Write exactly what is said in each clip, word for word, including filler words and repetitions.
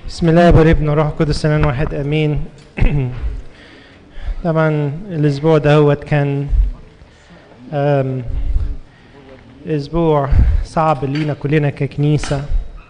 بسم الله والابن والروح القدس الاله واحد امين. طبعا الاسبوع ده هو كان أم، اسبوع صعب لينا كلنا ككنيسه.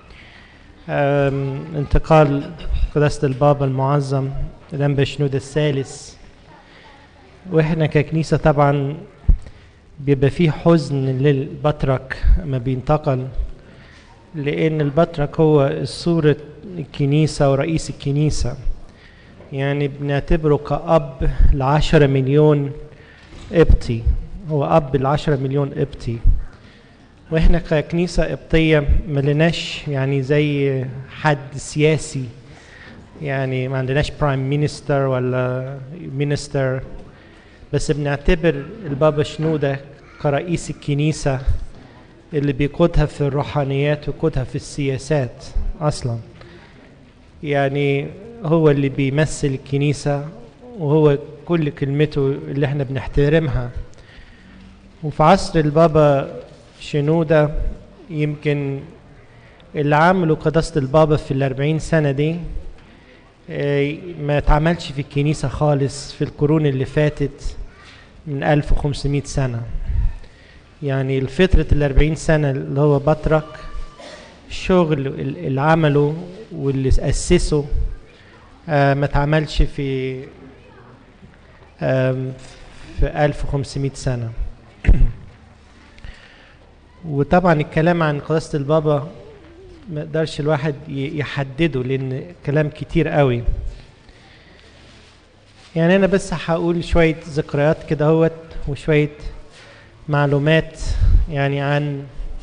أم، انتقال قداسه البابا المعظم الانبا شنودة الثالث، واحنا ككنيسه طبعا بيبقى فيه حزن للبطرك ما بينتقل، لان البطرك هو صورة الكنيسة ورئيس الكنيسة، يعني بنعتبره كأب لعشرة مليون قبطي، هو أب لعشرة مليون قبطي. واحنا ككنيسة قبطية ملناش يعني زي حد سياسي، يعني ما عندناش برايم مينستر ولا مينستر، بس بنعتبر البابا شنودة كرئيس الكنيسة اللي بيقودها في الروحانيات ويقودها في السياسات اصلا. يعني هو اللي بيمثل الكنيسة، وهو كل كلمته اللي احنا بنحترمها. وفي عصر البابا شنودة يمكن اللي عمله قداسة البابا في الاربعين سنة دي ما اتعملش في الكنيسة خالص في القرون اللي فاتت من ألف وخمسمائة سنة. يعني الفترة الاربعين سنة اللي هو بطرك، الشغل اللي عمله واللي أسسه آه ما اتعملش في آه في ألف وخمسمائة سنة. وطبعا الكلام عن قداسة البابا ما يقدرش الواحد يحدده لأن كلام كتير قوي. يعني أنا بس هقول شوية ذكريات كده هوت وشوية معلومات يعني عن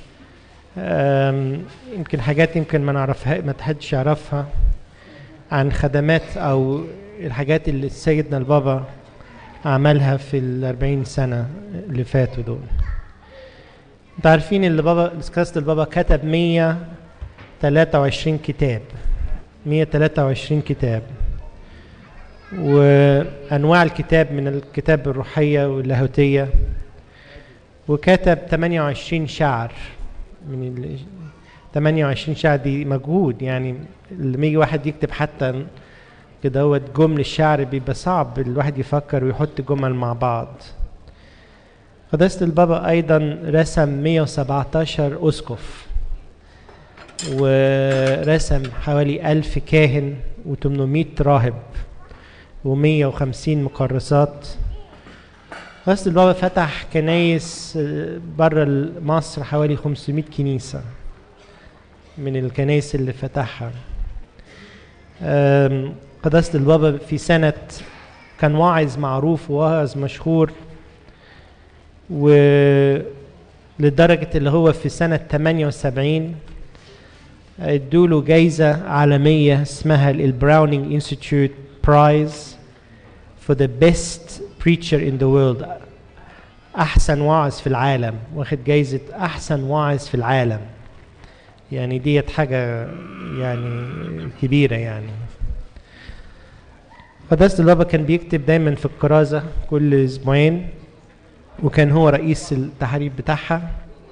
يمكن حاجات يمكن ما نعرفها، ما حدش يعرفها، عن خدمات او الحاجات اللي سيدنا البابا عملها في الاربعين سنة اللي فاتوا دول. انتوا عارفين اللي بابا قداسة البابا كتب مية وتلاتة وعشرين كتاب، مية وتلاتة وعشرين كتاب، وانواع الكتاب من الكتاب الروحية واللاهوتية، وكتب ثمانية وعشرين شعر. من ال ثمانية وعشرين شعر دي مجهود، يعني لما يجي واحد يكتب حتى كده هو جمل الشعر بيبقى صعب الواحد يفكر ويحط جمل مع بعض. قداسة البابا ايضا رسم مية وسبعتاشر اسقف، ورسم حوالي ألف كاهن وثمانمائة راهب ومية وخمسين مكرسات. قداسة البابا فتح كنايس بره مصر حوالي خمسمائة كنيسة من الكنايس اللي فتحها. قداسة البابا في سنة كان واعظ معروف وواعظ مشهور، ولدرجة اللي هو في سنة ثمانية وسبعين ادوله جايزة عالمية اسمها البراونينج انستيتيوت برايز for the best preacher in the world، احسن واعظ في العالم، واخد جايزة احسن واعظ في العالم. يعني ديت حاجة يعني كبيرة. يعني قداسة البابا كان بيكتب دايما في الكرازة كل اسبوعين، وكان هو رئيس التحرير بتاعها.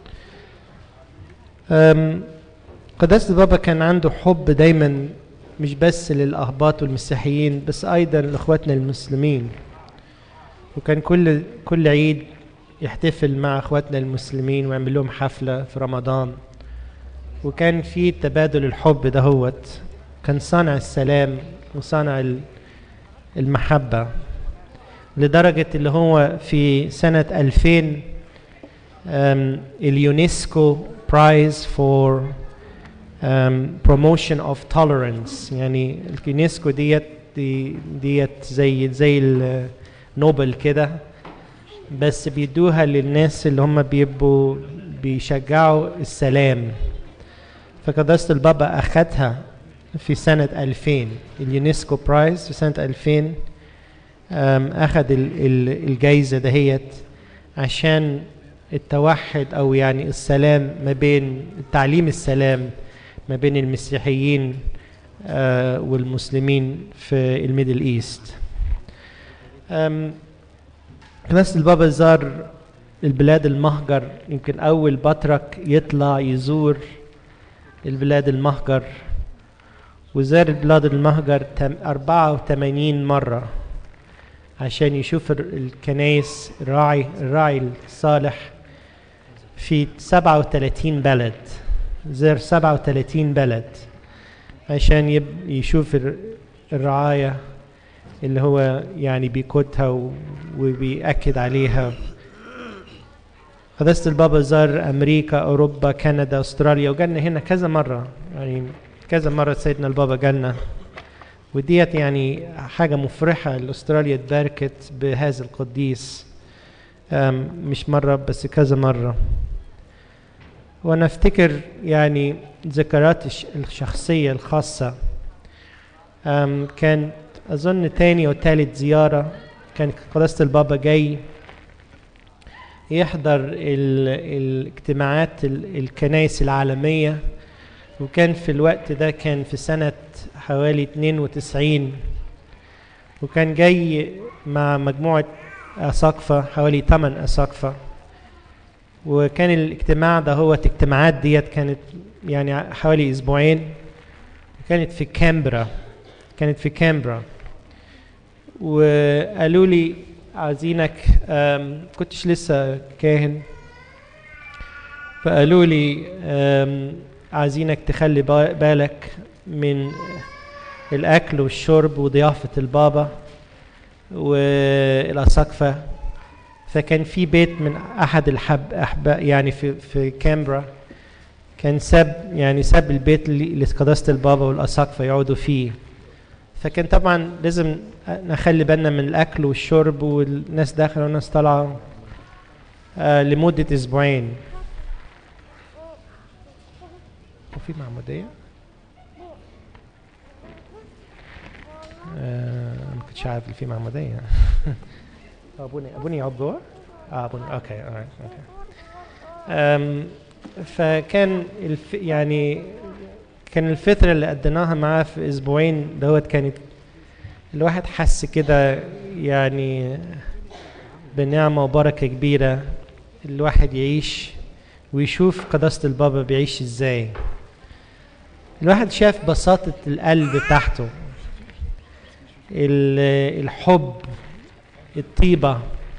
قداسة البابا كان عنده حب دايما مش بس للأهباط والمسيحيين، بس أيضا لإخواتنا المسلمين، وكان كل كل عيد يحتفل مع إخواتنا المسلمين ويعمل لهم حفلة في رمضان، وكان في تبادل الحب دهوت. كان صانع السلام وصانع المحبة، لدرجة اللي هو في سنة ألفين اليونسكو برايز فور Um, promotion of tolerance، يعني اليونسكو ديت دي ديت زي زي النوبل كده، بس بيدوها للناس اللي هم بيبقوا بيشجعوا السلام. فقداسة البابا أخدها في سنة ألفين، اليونسكو برايز في سنة ألفين um, أخد ال ال الجايزة دهيت عشان التوحد أو يعني السلام ما بين تعليم السلام ما بين المسيحيين آه والمسلمين في الميدل ايست. قداسة البابا زار البلاد المهجر، يمكن أول بطرك يطلع يزور البلاد المهجر، وزار بلاد المهجر أربعة وثمانين مرة عشان يشوف الكنائس الراعي الراعي الصالح في سبعة وثلاثين بلد. زار سبعة وثلاثين بلد عشان يشوف الرعاية اللي هو يعني بيقودها وبيأكد عليها. قداسة البابا زار أمريكا، أوروبا، كندا، أستراليا، وجالنا هنا كذا مرة، يعني كذا مرة سيدنا البابا جالنا، وديت يعني حاجة مفرحة. الأستراليا اتباركت بهذا القديس مش مرة بس كذا مرة. وأنا أفتكر يعني ذكريات الشخصية الخاصة، كان أظن تاني أو تالت زيارة كان قداسة البابا جاي يحضر الاجتماعات الكنائس العالمية، وكان في الوقت ده كان في سنة حوالي اثنين وتسعين، وكان جاي مع مجموعة أساقفة حوالي ثمان أساقفة. وكان الاجتماع ده هو الاجتماعات ديت كانت يعني حوالي أسبوعين، وكانت في كامبرا كانت في كامبرا وقالوا لي عايزينك، كنتش لسه كاهن، فقالوا لي عايزينك تخلي بالك من الأكل والشرب وضيافة البابا والأساقفة. فكان في بيت من أحد الحب أحباء يعني في في كامبرا، كان ساب يعني ساب البيت اللي قداسة البابا والأساقفة يقعدوا فيه. فكان طبعا لازم نخلي بالنا من الأكل والشرب، والناس داخلة والناس طالعة آه لمدة أسبوعين. وفي معمودية آه ما كنتش عارف في معمودية. أبوني أبوني يقعد جوه؟ آه أبوني أوكي أوكي أوكي. فكان الف يعني كان الفترة اللي قدناها معاه في أسبوعين دوت كانت الواحد حس كده يعني بنعمة وبركة كبيرة، الواحد يعيش ويشوف قداسة البابا بيعيش ازاي. الواحد شاف بساطة القلب بتاعته، الحب، الطيبة،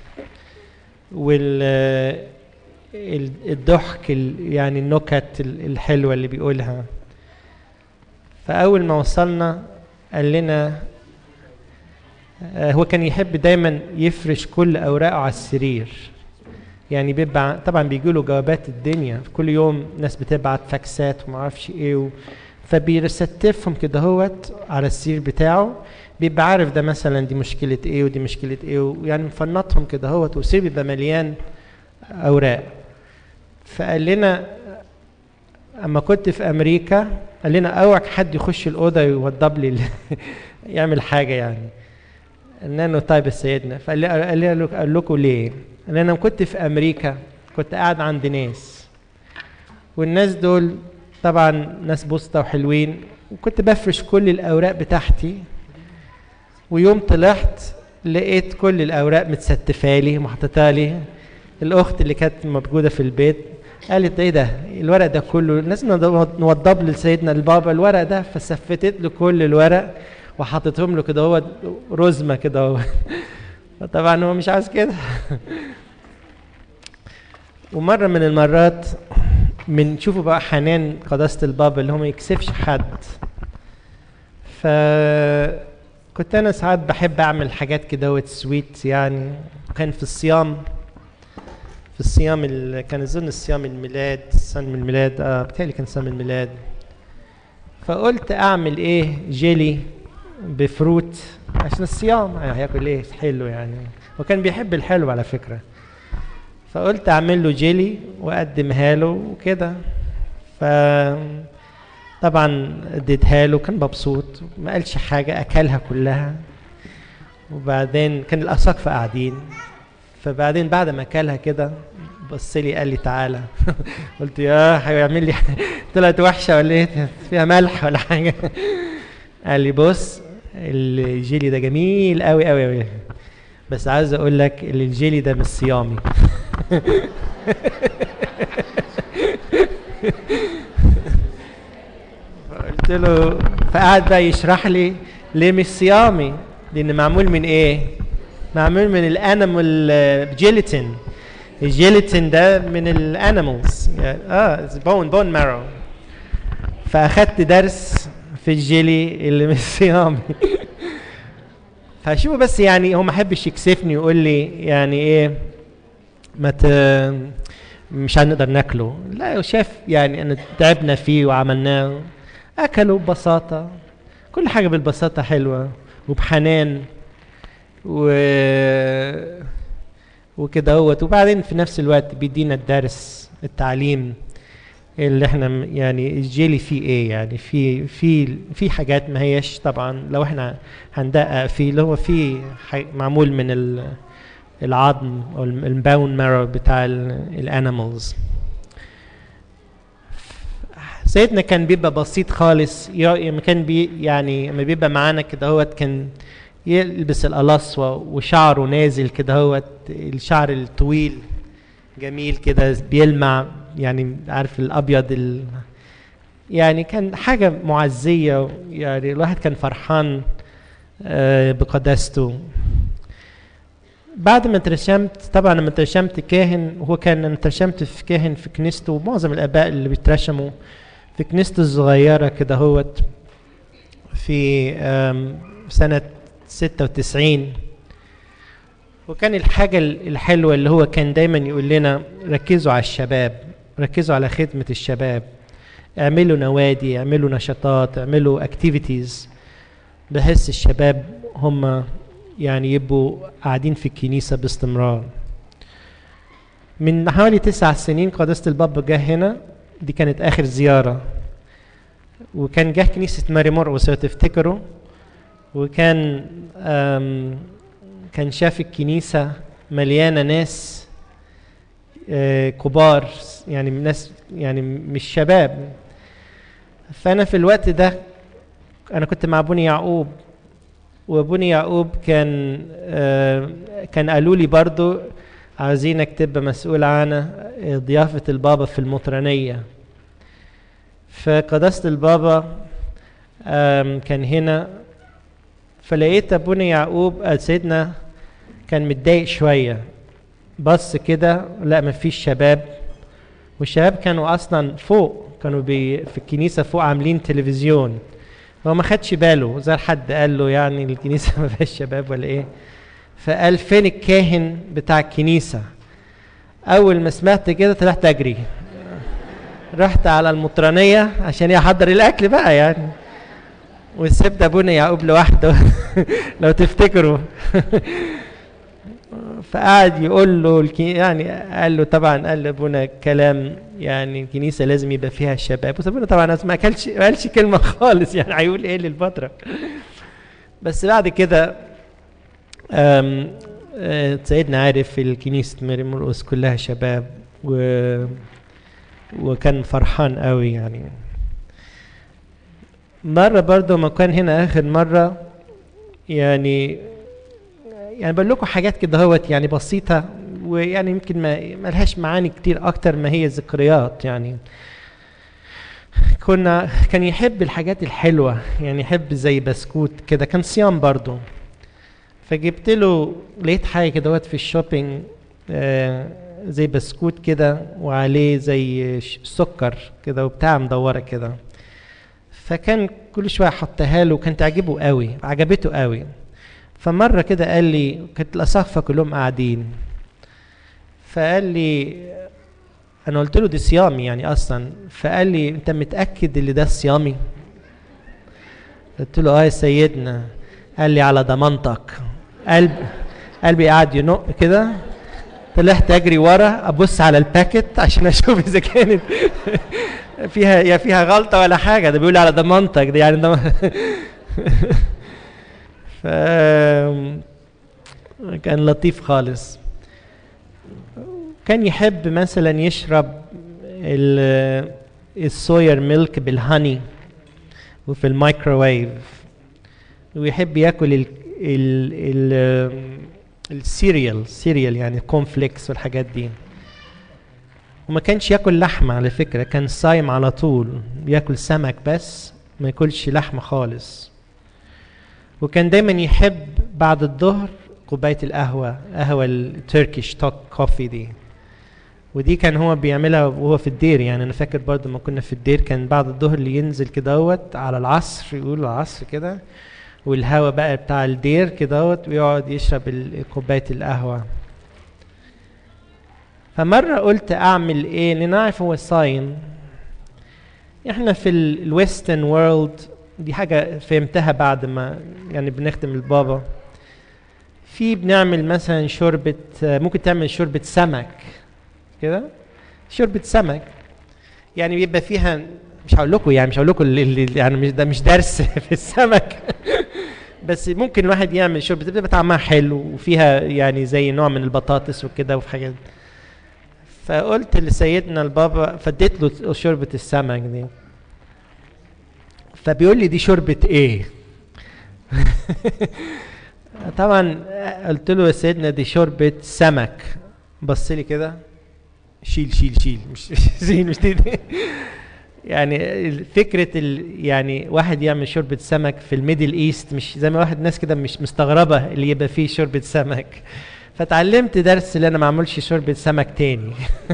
والضحك، يعني النكت الحلوة اللي بيقولها. فأول ما وصلنا قال لنا هو كان يحب دايما يفرش كل أوراقه على السرير، يعني بيبقى طبعا بيجيله جوابات الدنيا كل يوم، ناس بتبعت فاكسات وما اعرفش ايه و... فبيرستفهم كده هوت على السرير بتاعه، بيبقى عارف ده مثلا دي مشكلة ايه ودي مشكلة ايه، ويعني مفنطهم كده هوت، والسرير بيبقى مليان أوراق. فقال لنا اما كنت في امريكا قال لنا اوعك حد يخش الاوضه يوضب لي يعمل حاجه يعني. قلنا له طيب يا سيدنا. فقال لي قال قال لكم ليه؟ قال انا كنت في امريكا كنت قاعد عند ناس، والناس دول طبعا ناس بسطة وحلوين، وكنت بفرش كل الاوراق بتاعتي، ويوم طلعت لقيت كل الاوراق متستفه لي محطوطه لي. الاخت اللي كانت موجوده في البيت قالت ايه ده الورق ده كله لازم نوضب لسيدنا البابا الورق ده، فسفتت له كل الورق وحطيتهم له كده هو رزمه كده هو. طبعا هو مش عايز كده. ومره من المرات من شوفوا بقى حنان قداسه البابا اللي هو ما يكسفش حد. فكنت انا ساعات بحب اعمل حاجات كده سويت يعني. كان في الصيام في الصيام ال... كان اظن الصيام الميلاد صيام الميلاد اه بتهيألي كان صيام الميلاد. فقلت اعمل ايه جيلي بفروت عشان الصيام يعني هياكل ايه حلو يعني، وكان بيحب الحلو على فكره. فقلت اعمل له جيلي واقدمها له وكده. ف طبعا اديتها له كان مبسوط ما قالش حاجه، اكلها كلها. وبعدين كان الاساقفه قاعدين، فبعدين بعد ما اكلها كده بص لي قال لي تعالى. قلت يا هيعمل لي طلعت وحشه ولا ايه فيها ملح ولا حاجه؟ قال لي بص الجيلي ده جميل قوي قوي قوي، بس عايز اقول لك الجيلي ده مش صيامي. قلت له فقعد بقى يشرح لي ليه مش صيامي، لان معمول من ايه؟ معمول من الانيمال جيلاتين. الجيلاتين ده من الانيمالز يعني اه بون بون مارو. فاخدت درس في الجيلي اللي مش صيامي. فشوفوا بس يعني هو ما حبش يكسفني ويقول لي يعني ايه ما ت... مش هنقدر ناكله، لا شاف يعني ان تعبنا فيه وعملناه، اكلوا ببساطه، كل حاجه بالبساطه حلوه وبحنان و وكده هوت. وبعدين في نفس الوقت بيدينا الدرس التعليم اللي احنا يعني الجيلي فيه ايه، يعني في في في حاجات ما هيش طبعا لو احنا هندقق فيه اللي هو فيه معمول من العظم او البون مارو بتاع الانيمالز. سيدنا كان بيبقى بسيط خالص، ما كان بي يعني لما بيبقى معانا كده هوت كان يلبس القلاصوة وشعره نازل كده هوت، الشعر الطويل جميل كده بيلمع، يعني عارف الابيض ال... يعني كان حاجة معزية، يعني الواحد كان فرحان بقداسته. بعد ما ترشمت طبعا لما ترشمت كاهن، وهو كان انا ترشمت في كاهن في كنيسته، ومعظم الاباء اللي بيترشموا في كنيسته الصغيرة كده هوت في سنة ستة وتسعين. وكان الحاجة الحلوة اللي هو كان دايما يقول لنا ركزوا على الشباب، ركزوا على خدمة الشباب، اعملوا نوادي، اعملوا نشاطات، اعملوا اكتيفيتيز، بحيث الشباب هم يعني يبقوا قاعدين في الكنيسة باستمرار. من حوالي تسع سنين قداسة البابا جه هنا، دي كانت آخر زيارة، وكان جه كنيسة ماري مرقس لو تفتكروا، وكان كان شاف الكنيسة مليانة ناس كبار، يعني ناس يعني مش شباب. فأنا في الوقت ده أنا كنت مع بني يعقوب، وبني يعقوب كان كان قالوا لي برضو عايزينك تبقى مسؤول عن ضيافة البابا في المطرانية. فقداسة البابا كان هنا، فلقيت ابونا يعقوب سيدنا كان متضايق شوية، بص كده لا مفيش شباب، والشباب كانوا اصلا فوق، كانوا بي في الكنيسة فوق عاملين تلفزيون. هو ما خدش باله، زي حد قال له يعني الكنيسة ما فيهاش شباب ولا ايه. فقال فين الكاهن بتاع الكنيسة؟ اول ما سمعت كده طلعت اجري، رحت على المطرانية عشان يحضر الاكل بقى يعني، وسبت ابونا يعقوب لوحده لو تفتكروا. فقعد يقول له يعني قال له طبعا قال لابونا كلام يعني الكنيسه لازم يبقى فيها الشباب، وابونا طبعا ما قالش ما قالش كلمه خالص، يعني هيقول ايه للفتره. بس بعد كده سيدنا عارف الكنيسه ماري مرقس كلها شباب، و وكان فرحان قوي يعني. مرة برضو ما كان هنا آخر مرة يعني يعني بقول لكم حاجات كده هوت يعني بسيطة، ويعني يمكن ما ملهاش معاني كتير أكتر ما هي ذكريات. يعني كنا كان يحب الحاجات الحلوة، يعني يحب زي بسكوت كده، كان صيام برضو. فجبت له لقيت حاجة كده هوت في الشوبينج آه زي بسكوت كده وعليه زي سكر كده وبتاع مدورة كده، فكان كل شويه احطها له وكانت تعجبه قوي، عجبته قوي. فمره كده قال لي، كانت الاساقفه كلهم قاعدين، فقال لي انا قلت له دي صيامي يعني اصلا، فقال لي انت متاكد اللي ده صيامي؟ قلت له اه يا سيدنا. قال لي على ضمانتك. قلب قلبي قاعد ينق كده، طلعت اجري ورا ابص على الباكت عشان اشوف اذا كانت فيها يا فيها غلطه ولا حاجه، ده بيقول على ضمانتك ده يعني ده. ف كان لطيف خالص. كان يحب مثلا يشرب الصوير ميلك بالهاني وفي الميكروويف، ويحب ياكل ال ال ال السيريال سيريال يعني كونفليكس والحاجات دي. وما كانش ياكل لحمه على فكره، كان صايم على طول، ياكل سمك بس ما ياكلش لحمه خالص. وكان دايما يحب بعد الظهر كوبايه القهوه، قهوه التركيش توك كوفي دي، ودي كان هو بيعملها وهو في الدير. يعني انا فاكر برضه لما كنا في الدير كان بعد الظهر اللي ينزل كدهوت على العصر، يقول العصر كده، والهوا بقى بتاع الدير كدهوت، ويقعد يشرب كوبايه القهوه. فمره قلت اعمل ايه، لان اعرف هو صايم. احنا في الويسترن وورلد دي حاجه فهمتها بعد ما يعني بنخدم البابا، في بنعمل مثلا شوربه، ممكن تعمل شوربه سمك كده، شوربه سمك يعني بيبقى فيها، مش هقول لكم يعني مش هقول لكم اللي يعني مش ده مش درس في السمك بس ممكن الواحد يعمل شوربه بتبقى طعمها حلو وفيها يعني زي نوع من البطاطس وكده وفي حاجات. فقلت لسيدنا البابا، فديت له شوربه السمك دي، فبيقول لي دي شوربه ايه؟ طبعا قلت له يا سيدنا دي شوربه سمك. بص لي كده، شيل شيل شيل مش شيل مش دي, دي. يعني فكره ال يعني واحد يعمل شوربه سمك في الميدل ايست مش زي ما واحد ناس كده مش مستغربه اللي يبقى فيه شوربه سمك. فتعلمت درس اللي انا ما اعملش شوربه سمك تاني.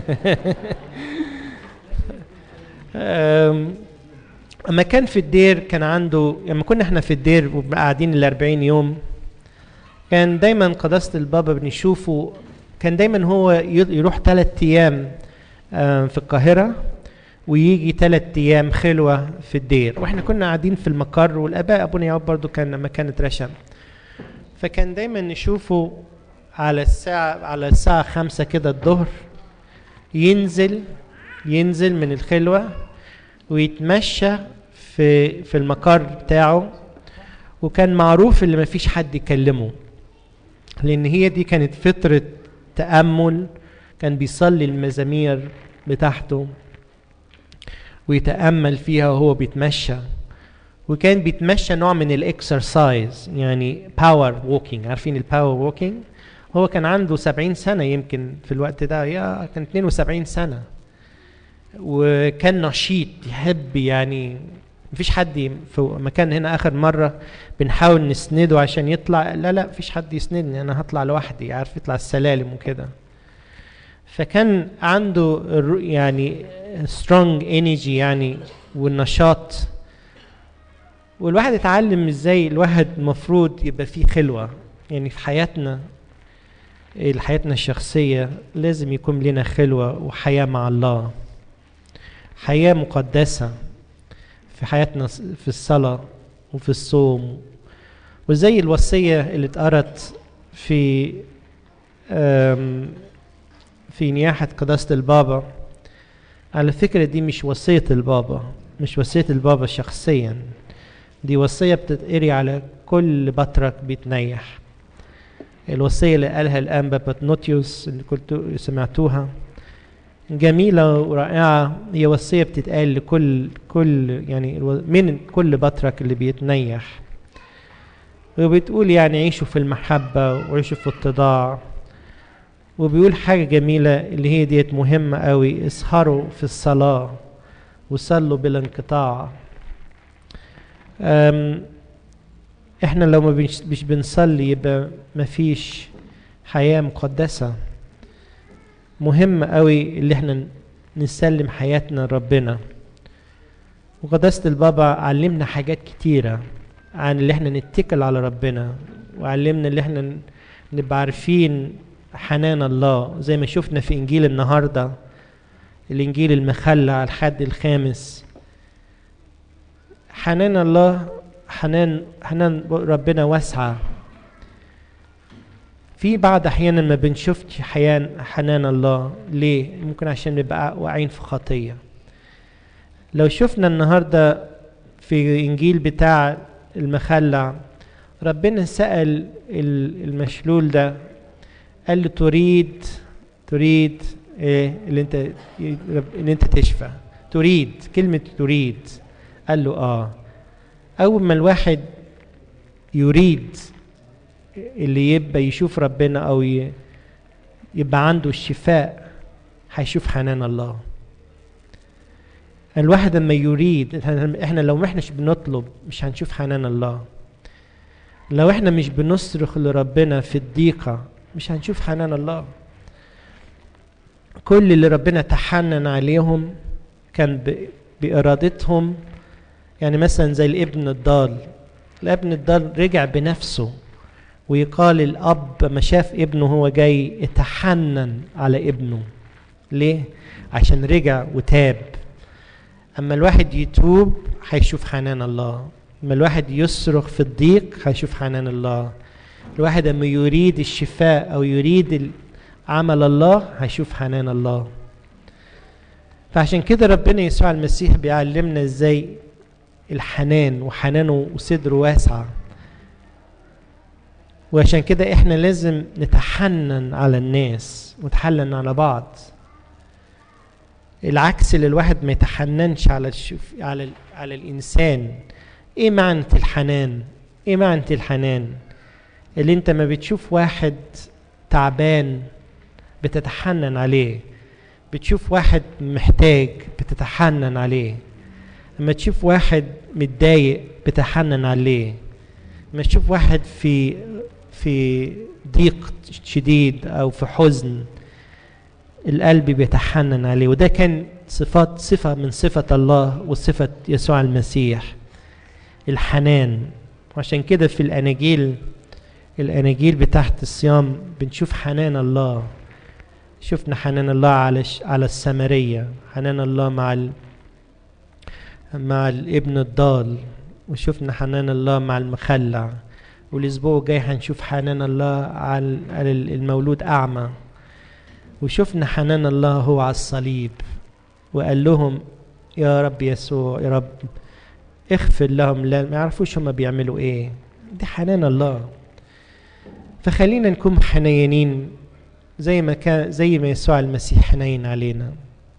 اما كان في الدير كان عنده، لما كنا احنا في الدير وقاعدين الاربعين يوم، كان دايما قداسة البابا بنشوفه، كان دايما هو يروح ثلاث ايام في القاهرة ويجي ثلاث ايام خلوة في الدير، واحنا كنا قاعدين في المقر، والاباء ابونا يعقوب برضو كان لما كانت رشم. فكان دايما نشوفه على الساعة على الساعة خمسة كده الظهر ينزل ينزل من الخلوة ويتمشى في في المقر بتاعه، وكان معروف اللي ما فيش حد يكلمه، لان هي دي كانت فترة تأمل. كان بيصلي المزامير بتاعته ويتأمل فيها وهو بيتمشى، وكان بيتمشى نوع من الاكسرسايز يعني باور ووكينج. عارفين الباور ووكينج؟ هو كان عنده سبعين سنة يمكن في الوقت ده، يا كان اتنين وسبعين سنة، وكان نشيط يحب يعني مفيش حد في مكان. هنا اخر مرة بنحاول نسنده عشان يطلع، لا لا مفيش حد يسندني، انا هطلع لوحدي، عارف يطلع السلالم وكده. فكان عنده يعني strong energy يعني والنشاط. والواحد يتعلم ازاي الواحد المفروض يبقى فيه خلوة، يعني في حياتنا حياتنا الشخصية لازم يكون لنا خلوة وحياة مع الله، حياة مقدسة في حياتنا في الصلاة وفي الصوم. وزي الوصية اللي اتقرت في في نياحة قداسة البابا، على فكرة دي مش وصية البابا، مش وصية البابا شخصيا، دي وصية بتتقري على كل بطرك بيتنيح. الوصية اللي قالها الأنبا بطنوتيوس اللي كنتوا سمعتوها جميلة ورائعة، هي وصية بتتقال لكل كل يعني من كل بطرك اللي بيتنيح، وبتقول يعني عيشوا في المحبة وعيشوا في التضاع. وبيقول حاجة جميلة اللي هي ديت مهمة قوي، اسهروا في الصلاة وصلوا بلا انقطاع. احنا لو ما مش بنصلي يبقى ما فيش حياة مقدسة. مهم قوي اللي احنا نسلم حياتنا لربنا. وقداسة البابا علمنا حاجات كتيرة عن اللي احنا نتكل على ربنا، وعلمنا اللي احنا نبقى عارفين حنان الله، زي ما شفنا في انجيل النهاردة، الانجيل المخلى على الحد الخامس. حنان الله، حنان حنان ربنا واسعة. في بعض احيانا ما بنشوفش حيان حنان الله، ليه؟ ممكن عشان نبقى واقعين في خطية. لو شفنا النهاردة في انجيل بتاع المخلع، ربنا سأل المشلول ده، قال له تريد تريد ايه اللي انت اللي انت تشفى؟ تريد، كلمة تريد. قال له اه. اول ما الواحد يريد اللي يبقى يشوف ربنا او يبقى عنده الشفاء، هيشوف حنان الله. الواحد لما يريد، احنا لو ما احناش بنطلب مش هنشوف حنان الله. لو احنا مش بنصرخ لربنا في الضيقة مش هنشوف حنان الله. كل اللي ربنا تحنن عليهم كان بإرادتهم. يعني مثلا زي الابن الضال، الابن الضال رجع بنفسه، ويقال الأب ما شاف ابنه هو جاي اتحنن على ابنه. ليه؟ عشان رجع وتاب. أما الواحد يتوب هيشوف حنان الله. أما الواحد يصرخ في الضيق هيشوف حنان الله. الواحد أما يريد الشفاء أو يريد عمل الله هيشوف حنان الله. فعشان كده ربنا يسوع المسيح بيعلمنا ازاي الحنان، وحنانه وصدره واسعة. وعشان كده احنا لازم نتحنن على الناس ونتحنن على بعض. العكس اللي الواحد ما يتحننش على الشف... على ال... على الانسان. ايه معنى الحنان؟ ايه معنى الحنان؟ اللي انت ما بتشوف واحد تعبان بتتحنن عليه، بتشوف واحد محتاج بتتحنن عليه، لما تشوف واحد متضايق بتتحنن عليه، لما تشوف واحد في في ضيق شديد او في حزن القلب بيتحنن عليه. وده كان صفات صفة من صفة الله وصفة يسوع المسيح، الحنان. وعشان كده في الأناجيل الأناجيل بتاعت الصيام بنشوف حنان الله. شفنا حنان الله على على السامرية، حنان الله مع ال... مع الابن الضال، وشفنا حنان الله مع المخلع. والاسبوع الجاي هنشوف حنان الله على المولود أعمى. وشفنا حنان الله هو على الصليب، وقال لهم يا رب يسوع، يا رب اغفر لهم، لا ما يعرفوش هم بيعملوا ايه. دي حنان الله. فخلينا نكون حنينين زي ما كان زي ما يسوع المسيح حنين علينا.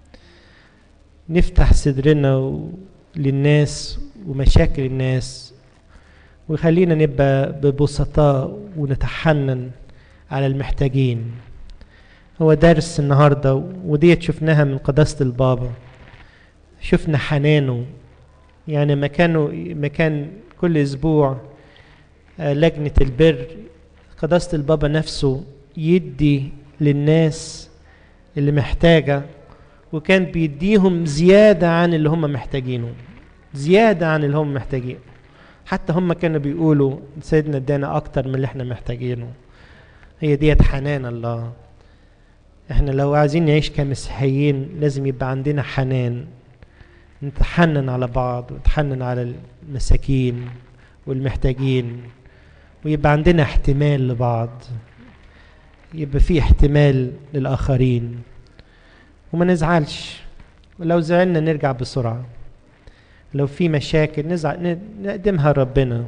نفتح صدرنا للناس ومشاكل الناس، وخلينا نبقى ببسطاء ونتحنن على المحتاجين. هو درس النهارده، وديت شفناها من قداسة البابا. شفنا حنانه. يعني مكانه مكان كل اسبوع لجنة البر، قداسة البابا نفسه يدي للناس اللي محتاجة، وكان بيديهم زيادة عن اللي هم محتاجينه، زيادة عن اللي هم محتاجينه. حتى هم كانوا بيقولوا سيدنا ادانا اكتر من اللي احنا محتاجينه. هي ديت حنان الله. احنا لو عايزين نعيش كمسيحيين لازم يبقى عندنا حنان، نتحنن على بعض ونتحنن على المساكين والمحتاجين، ويبقى عندنا احتمال لبعض، يبقى في احتمال للآخرين، وما نزعلش. ولو زعلنا نرجع بسرعة. لو في مشاكل نزعل نقدمها ربنا.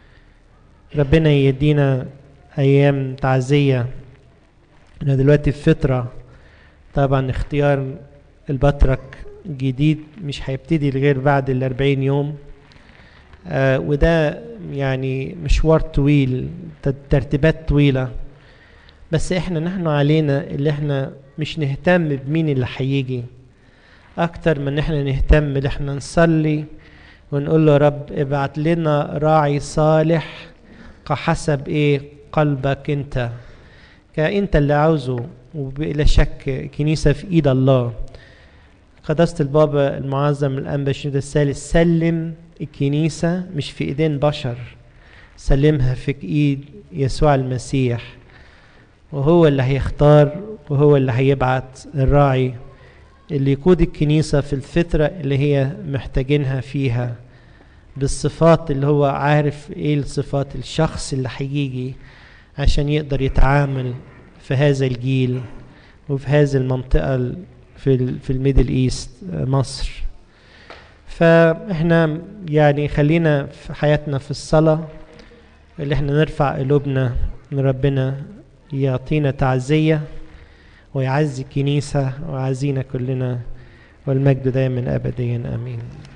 ربنا يدينا أيام تعزية. أنا دلوقتي في فترة طبعا اختيار البطرك جديد مش هيبتدي غير بعد الأربعين يوم. آه وده يعني مشوار طويل، ترتيبات طويلة. بس احنا نحن علينا اللي احنا مش نهتم بمين اللي هيجي اكتر من احنا نهتم اللي احنا نصلي ونقول له رب ابعت لنا راعي صالح كحسب ايه قلبك انت، كأنت اللي عاوزه. وبلا شك كنيسة في ايد الله. قداسة البابا المعظم الأنبا شنودة الثالث سلم الكنيسة مش في ايدين بشر، سلمها في ايد يسوع المسيح، وهو اللي هيختار وهو اللي هيبعت الراعي اللي يقود الكنيسة في الفترة اللي هي محتاجينها فيها، بالصفات اللي هو عارف ايه الصفات الشخص اللي هيجي عشان يقدر يتعامل في هذا الجيل وفي هذه المنطقة في في الميدل ايست مصر. فاحنا يعني خلينا في حياتنا في الصلاة اللي احنا نرفع قلوبنا ان ربنا يعطينا تعزية ويعزي الكنيسة ويعزينا كلنا، والمجد دائما أبديا آمين.